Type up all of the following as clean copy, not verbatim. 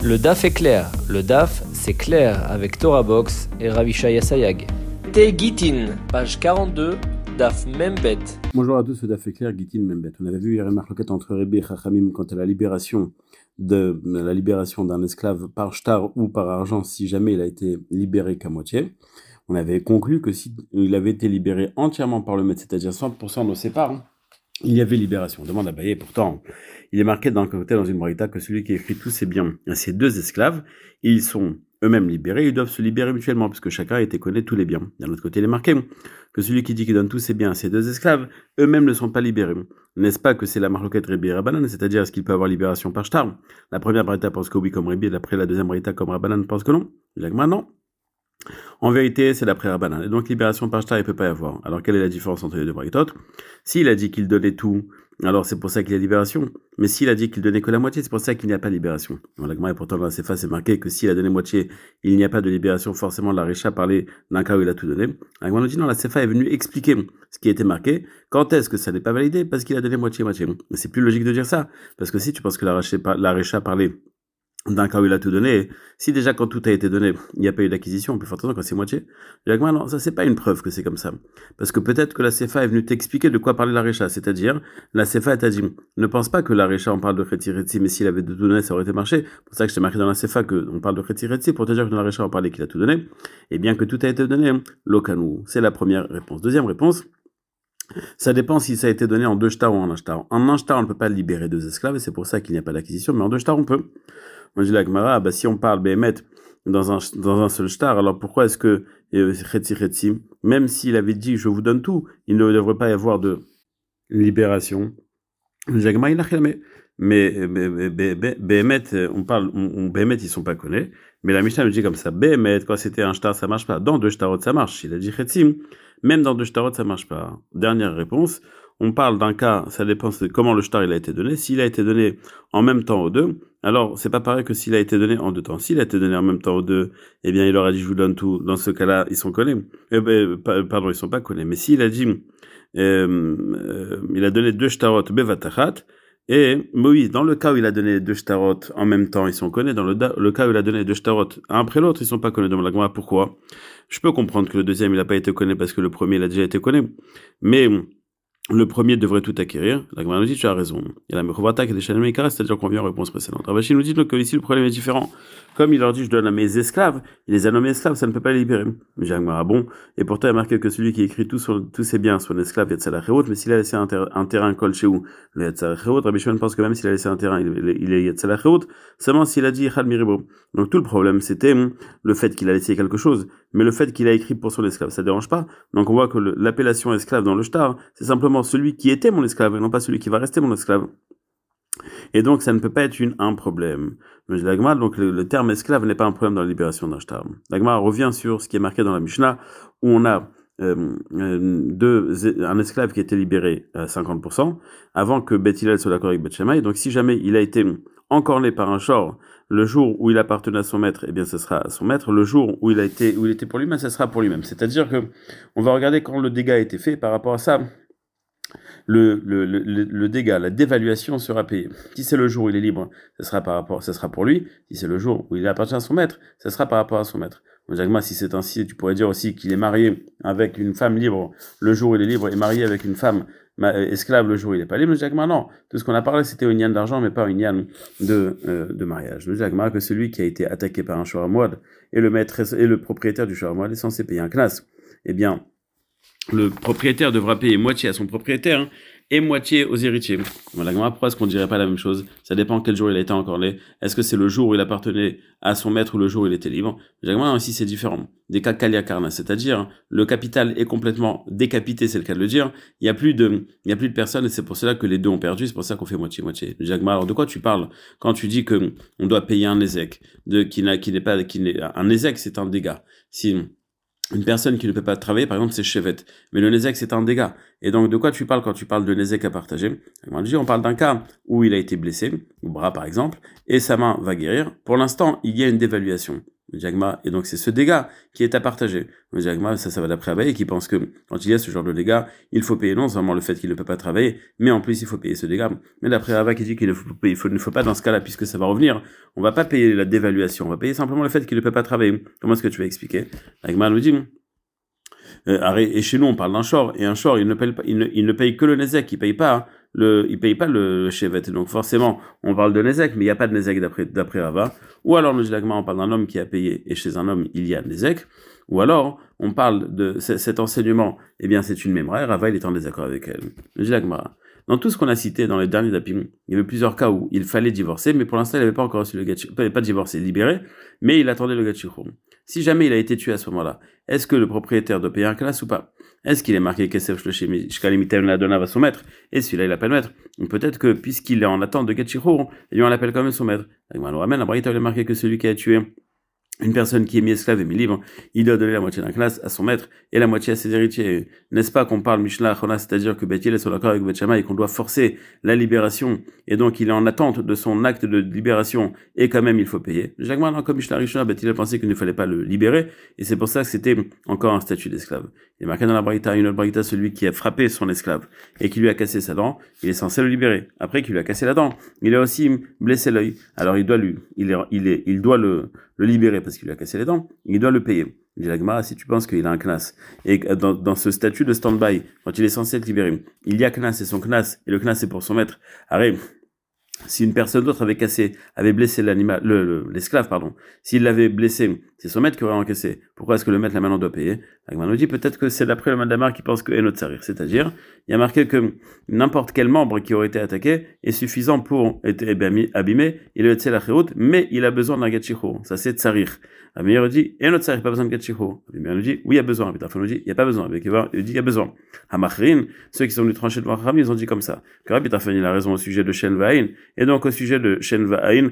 Le DAF est clair. Le DAF, c'est clair avec Torah Box et Ravishaya Sayag. Té Gitin, page 42, DAF Membet. Bonjour à tous, ce DAF est clair, Gitin Membet. On avait vu hier une marloquette entre Rebbe et Chachamim quant à la libération d'un esclave par shtar ou par argent si jamais il a été libéré qu'à moitié. On avait conclu que s'il avait été libéré entièrement par le maître, c'est-à-dire 100% de ses parts, il y avait libération. On demande à Abaye, pourtant, il est marqué dans une braïta que celui qui écrit tous ses biens à ses deux esclaves, ils sont eux-mêmes libérés, ils doivent se libérer mutuellement, puisque chacun a été connaît tous les biens. D'un autre côté, il est marqué que celui qui dit qu'il donne tous ses biens à ses deux esclaves, eux-mêmes ne sont pas libérés. N'est-ce pas que c'est la marloquette Rebbe et Rabbanan, c'est-à-dire est-ce qu'il peut avoir libération par shtar? La première braïta pense que oui comme Rebbe, d'après la deuxième braïta comme Rabbanan pense que non. Il a que non. En vérité, c'est d'après Rabbanan. Et donc, libération par shtar, il peut pas y avoir. Alors, quelle est la différence entre les deux braïtot? S'il a dit qu'il donnait tout, alors c'est pour ça qu'il y a libération. Mais s'il a dit qu'il donnait que la moitié, c'est pour ça qu'il n'y a pas libération. Et pourtant, dans la Sefa, c'est marqué que s'il a donné moitié, il n'y a pas de libération. Forcément, la Récha parlait d'un cas où il a tout donné. Alors, nous dit non, la Sefa est venue expliquer ce qui était marqué. Quand est-ce que ça n'est pas validé? Parce qu'il a donné moitié-moitié. Mais c'est plus logique de dire ça. Parce que si tu penses que la Récha parlait d'un cas où il a tout donné, si déjà quand tout a été donné, il n'y a pas eu d'acquisition, plus fortement quand c'est moitié, non, ça c'est pas une preuve que c'est comme ça. Parce que peut-être que la Sefa est venue t'expliquer de quoi parler la Récha, c'est-à-dire, la Sefa t'a dit, ne pense pas que la Récha on parle de Chetzi Retzi, mais s'il avait tout donné, ça aurait été marché. C'est pour ça que je t'ai marqué dans la Sefa qu'on parle de Chetzi Retzi, pour te dire que dans la Récha on parlait qu'il a tout donné, et bien que tout a été donné, l'Okanou, c'est la première réponse. Deuxième réponse, ça dépend si ça a été donné en deux shtar ou en un shtar. En un shtar, on ne peut pas libérer deux esclaves, et c'est pour ça qu'il n'y a pas d'acquisition, mais en deux shtar, on peut. Moi, je dis la Gemara, si on parle Béhémet dans un seul shtar, alors pourquoi est-ce que Chetzi, même s'il avait dit je vous donne tout, il ne devrait pas y avoir de libération? Je dis la Gemara, il n'a rien mais Béhémet, Béhémet, ils sont pas connus, mais la Mishnah nous dit comme ça, Béhémet, quand c'était un shtar, ça marche pas. Dans deux shtarot, ça marche. Il a dit Chetzi, même dans deux shtarot, ça marche pas. Dernière réponse. On parle d'un cas, ça dépend de comment le shtar il a été donné. S'il a été donné en même temps aux deux, alors c'est pas pareil que s'il a été donné en deux temps. S'il a été donné en même temps aux deux, eh bien il leur a dit je vous donne tout. Dans ce cas-là, ils sont connus. Pardon, ils sont pas connus. Mais s'il a dit, il a donné deux shtarot bevatachat, et oui, dans le cas où il a donné deux shtarot en même temps, ils sont connus. Dans le cas où il a donné deux shtarot un après l'autre, ils sont pas connus. Donc la pourquoi? Je peux comprendre que le deuxième il a pas été connu parce que le premier il a déjà été connu, mais le premier devrait tout acquérir. La Gemara nous dit, tu as raison. Il y a la Mechovata qui est des Shanim Ikara, c'est-à-dire qu'on vient aux réponses précédentes. Ravashi nous dit donc que ici le problème est différent. Comme il leur dit, je donne à mes esclaves, il les a nommés esclaves, ça ne peut pas les libérer. Mais j'ai bon. Et pourtant, il y a marqué que celui qui écrit tous ses biens, son esclave, Yatzala Cheot, mais s'il a laissé un terrain col chez où? Le Yatzala Cheot, Rabbi Shimon pense que même s'il a laissé un terrain, il est Yatzala Cheot, seulement s'il a dit Chad Miribo. Donc tout le problème, c'était le fait qu'il a laissé quelque chose, mais le fait qu'il a écrit pour son esclave, ça dérange pas. Donc on voit que l'appellation esclave dans le shtar, c'est simplement celui qui était mon esclave, et non pas celui qui va rester mon esclave. Et donc, ça ne peut pas être un problème. Mais l'Agma, donc le terme esclave n'est pas un problème dans la libération d'un shtar. L'Agma revient sur ce qui est marqué dans la Mishnah, où on a un esclave qui a été libéré à 50%, avant que Beth Hillel soit d'accord avec Beth Shammai. Donc, si jamais il a été encorné par un shor, le jour où il appartenait à son maître, eh bien, ce sera à son maître. Le jour où il était pour lui-même, ce sera pour lui-même. C'est-à-dire que, on va regarder quand le dégât a été fait par rapport à ça. Le dégât, la dévaluation sera payée. Si c'est le jour où il est libre, ce sera pour lui. Si c'est le jour où il appartient à son maître, ce sera par rapport à son maître. Si c'est ainsi, tu pourrais dire aussi qu'il est marié avec une femme libre le jour où il est libre et marié avec une femme esclave le jour où il n'est pas libre. Non. Tout ce qu'on a parlé, c'était une yann d'argent, mais pas une yann de mariage. Le Jacques que celui qui a été attaqué par un shoramouad et le maître et le propriétaire du shoramouad est censé payer un knas. Eh bien, le propriétaire devra payer moitié à son propriétaire et moitié aux héritiers. Voilà, pourquoi est-ce qu'on dirait pas la même chose? Ça dépend quel jour il a été encorné. Est-ce que c'est le jour où il appartenait à son maître ou le jour où il était libre? Ici c'est différent. Des cas kalia karna, c'est-à-dire le capital est complètement décapité, c'est le cas de le dire. Il y a plus de personnes et c'est pour cela que les deux ont perdu. C'est pour ça qu'on fait moitié-moitié. Alors de quoi tu parles quand tu dis que on doit payer un ézek un ézek, c'est un dégât. Si une personne qui ne peut pas travailler, par exemple, c'est chevet. Mais le nezek, c'est un dégât. Et donc, de quoi tu parles quand tu parles de nezek à partager? On parle d'un cas où il a été blessé, au bras par exemple, et sa main va guérir. Pour l'instant, il y a une dévaluation. Diagma, et donc c'est ce dégât qui est à partager. Diagma, ça va d'après Abaye, qui pense que quand il y a ce genre de dégâts, il faut payer non seulement le fait qu'il ne peut pas travailler, mais en plus il faut payer ce dégât. Mais d'après Abaye qui dit qu'il ne faut pas dans ce cas-là, puisque ça va revenir, on va pas payer la dévaluation, on va payer simplement le fait qu'il ne peut pas travailler. Comment est-ce que tu vas expliquer? Diagma nous dit, et chez nous on parle d'un short, et un short il ne paye que le nezek, il paye pas le chevet. Donc forcément on parle de nezek, mais il n'y a pas de nezek d'après Rava. Ou alors le Jilagma, on parle d'un homme qui a payé, et chez un homme il y a nezek. Ou alors on parle de cet enseignement, eh bien c'est une mémoire, et Rava il est en désaccord avec elle. Le Jilagma, dans tout ce qu'on a cité dans les derniers dapim, il y avait plusieurs cas où il fallait divorcer, mais pour l'instant il n'avait pas encore reçu le gatchi, pas divorcé, libéré, mais il attendait le gatchichur. Si jamais il a été tué à ce moment-là, est-ce que le propriétaire doit payer un classe ou pas? Est-ce qu'il est marqué Kesef Shkalim Ladona va son maître? Et celui-là il appelle maître? Ou peut-être que puisqu'il est en attente de gatchichur, eh bien on l'appelle quand même son maître. On le ramène, la Braïta il est marqué que celui qui a tué une personne qui est mi-esclave et mi-libre, il doit donner la moitié d'un classe à son maître et la moitié à ses héritiers. N'est-ce pas qu'on parle Mishnah Achona, c'est-à-dire que Beth Hillel est sur l'accord avec Beth Shammai et qu'on doit forcer la libération, et donc il est en attente de son acte de libération, et quand même il faut payer. Jacques Martin, comme Mishnah Rishona, Beth Hillel pensait qu'il ne fallait pas le libérer, et c'est pour ça que c'était encore un statut d'esclave. Il est marqué dans la Braïta, une autre Braïta, celui qui a frappé son esclave et qui lui a cassé sa dent, il est censé le libérer. Après qu'il lui a cassé la dent, il a aussi blessé l'œil. Alors il doit le libérer parce qu'il lui a cassé les dents, il doit le payer. Il dit la Gemara, si tu penses qu'il a un knas, et dans ce statut de stand-by, quand il est censé être libéré, il y a knas et son knas, et le knas est pour son maître. Arrête. Si une personne d'autre avait blessé l'esclave, s'il l'avait blessé, c'est son maître qui aurait encaissé. Pourquoi est-ce que le maître, là, maintenant, doit payer? L'Agma nous dit peut-être que c'est d'après le Madamar qui pense que Enot Sarir. C'est-à-dire, il y a marqué que n'importe quel membre qui aurait été attaqué est suffisant pour être abîmé, il est la chéroute, mais il a besoin d'un gatchicho. Ça, c'est Tsarir. Amir nous dit, Enot Sarir, pas besoin de gatchicho. Amir nous dit, oui, il y a besoin. Abitafon nous dit, il n'y a pas besoin. Il dit, il y a besoin. Hamachrin, ceux qui sont venus trancher devant Rami, ils ont dit comme ça. Que Abitafon, il a raison au sujet de Shen Va'in. Et donc, au sujet de Shen Va'in,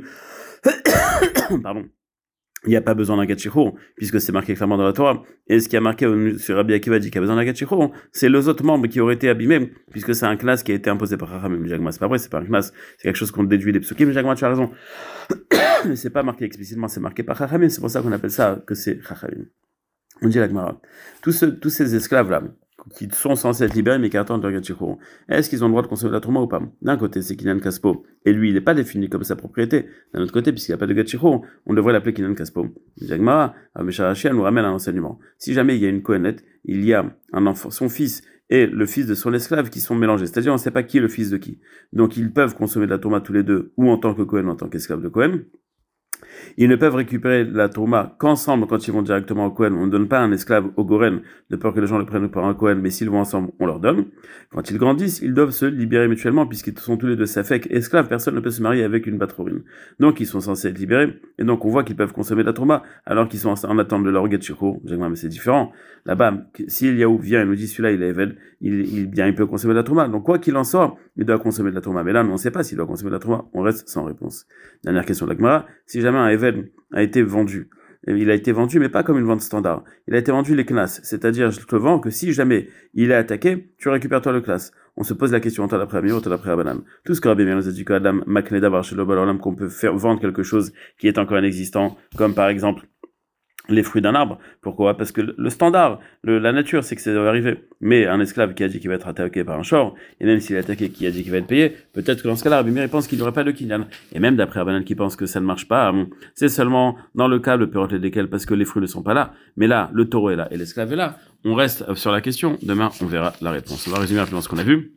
pardon, il n'y a pas besoin d'un gatchicho, puisque c'est marqué clairement dans la Torah. Et ce qui a marqué sur Rabbi Akiva dit qu'il y a besoin d'un gatchicho, c'est les autres membres qui auraient été abîmés, puisque c'est un classe qui a été imposé par Chachamim. Jagma, c'est pas vrai, c'est pas un classe, c'est quelque chose qu'on déduit des psukim, mais Jagma, tu as raison. Mais c'est pas marqué explicitement, c'est marqué par Chachamim, c'est pour ça qu'on appelle ça que c'est Chachamim. On dit la Gemara. Tous ces esclaves-là, qui sont censés être libérés mais qui attendent leur gatchicho, est-ce qu'ils ont le droit de consommer la trouma ou pas? D'un côté, c'est Kinan Kaspo, et lui, il n'est pas défini comme sa propriété. D'un autre côté, puisqu'il n'y a pas de gatchicho, on devrait l'appeler Kinan Kaspo. Jagmara, Mesharachian nous ramène un enseignement. Si jamais il y a une kohenet, il y a un enfant, son fils et le fils de son esclave qui sont mélangés. C'est-à-dire, on ne sait pas qui est le fils de qui. Donc, ils peuvent consommer de la trouma tous les deux, ou en tant que Kohen, ou en tant qu'esclave de Kohen. Ils ne peuvent récupérer la tourma qu'ensemble quand ils vont directement au Kohen. On ne donne pas un esclave au Goren de peur que les gens le prennent par un Kohen, mais s'ils vont ensemble, on leur donne. Quand ils grandissent, ils doivent se libérer mutuellement puisqu'ils sont tous les deux safek esclaves. Personne ne peut se marier avec une batrorine. Donc ils sont censés être libérés et donc on voit qu'ils peuvent consommer de la tourma alors qu'ils sont en attente de leur getchiro. Mais c'est différent. Là-bas, si Eliaou vient et nous dit celui-là il est Eved, il peut consommer de la tourma. Donc quoi qu'il en soit, il doit consommer de la tourma. Mais là, on ne sait pas s'il doit consommer de la tourma. On reste sans réponse. Dernière question de la Gemara. Si jamais un Eved a été vendu, il a été vendu, mais pas comme une vente standard. Il a été vendu les knas, c'est-à-dire je te vends que si jamais il est attaqué, tu récupères toi le classe. On se pose la question entre l'après Amir, entre l'après Abanam. Tout ce que Rabbi Meir nous a dit que Adam Makneda Barshelo Balolam, qu'on peut faire vendre quelque chose qui est encore inexistant, comme par exemple les fruits d'un arbre. Pourquoi? Parce que le standard, la nature, c'est que ça doit arriver. Mais un esclave qui a dit qu'il va être attaqué par un shor, et même s'il est attaqué, qui a dit qu'il va être payé, peut-être que dans ce cas-là, Rabbi Meir pense qu'il n'y aurait pas de kinyan. Et même d'après Rabbanan qui pense que ça ne marche pas, c'est seulement dans le cas de période desquels, parce que les fruits ne sont pas là. Mais là, le taureau est là et l'esclave est là. On reste sur la question. Demain, on verra la réponse. On va résumer rapidement ce qu'on a vu.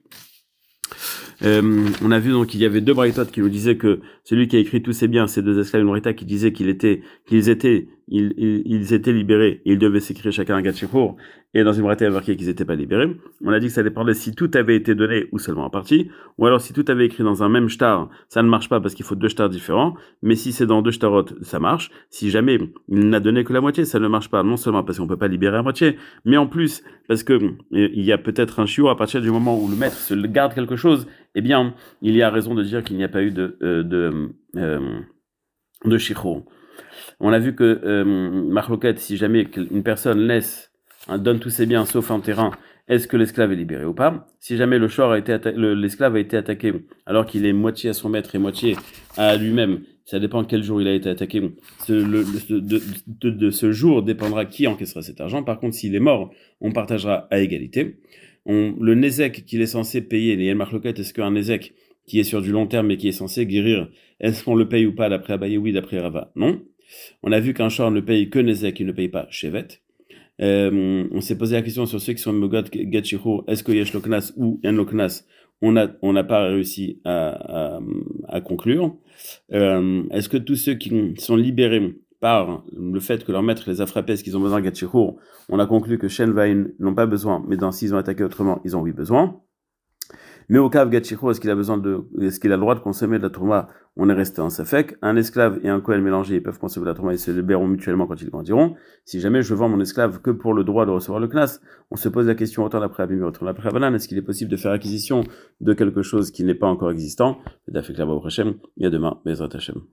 On a vu donc qu'il y avait deux braïtot qui nous disaient que celui qui a écrit tous ces biens, ces deux esclaves braïta qui disaient qu'ils étaient libérés, et ils devaient s'écrire chacun un gatchichour, et dans une braïta il y a marqué qu'ils n'étaient pas libérés. On a dit que ça dépendait si tout avait été donné ou seulement en partie, ou alors si tout avait écrit dans un même shtar, ça ne marche pas parce qu'il faut deux shtars différents, mais si c'est dans deux shtarot, ça marche. Si jamais il n'a donné que la moitié, ça ne marche pas, non seulement parce qu'on peut pas libérer la moitié, mais en plus parce que il y a peut-être un shiur à partir du moment où le maître se garde quelque chose, eh bien, il y a raison de dire qu'il n'y a pas eu de shichur. On a vu que Marloquette, si jamais une personne donne tous ses biens sauf un terrain, est-ce que l'esclave est libéré ou pas? Si jamais l'esclave a été attaqué alors qu'il est moitié à son maître et moitié à lui-même, ça dépend quel jour il a été attaqué. De ce jour dépendra qui encaissera cet argent. Par contre, s'il est mort, on partagera à égalité. Le Nézek qu'il est censé payer, les Marloquet, est-ce qu'un Nézek qui est sur du long terme et qui est censé guérir, est-ce qu'on le paye ou pas d'après Abaye? Oui, d'après Rava, non. On a vu qu'un Shor ne paye que Nézek, il ne paye pas Shevet. On s'est posé la question sur ceux qui sont Mogot Gatchiro, est-ce que Yesh Loknas ou Yan Loknas? On n'a pas réussi à conclure. Est-ce que tous ceux qui sont libérés par le fait que leur maître les a frappés, est-ce qu'ils ont besoin de Gatchiro? On a conclu que Shen Vain n'ont pas besoin, mais s'ils ont attaqué autrement, ils ont oui besoin. Mais au cas Gatchiro, est-ce qu'il a le droit de consommer de la tourma? On est resté en safek. Un esclave et un Kohen mélangés, ils peuvent consommer de la tourma, ils se libéreront mutuellement quand ils grandiront. Si jamais je vends mon esclave que pour le droit de recevoir le knas, on se pose la question autant d'après Abimir, autant d'après Abanan, est-ce qu'il est possible de faire acquisition de quelque chose qui n'est pas encore existant? Il y a demain, Bezrat Hashem.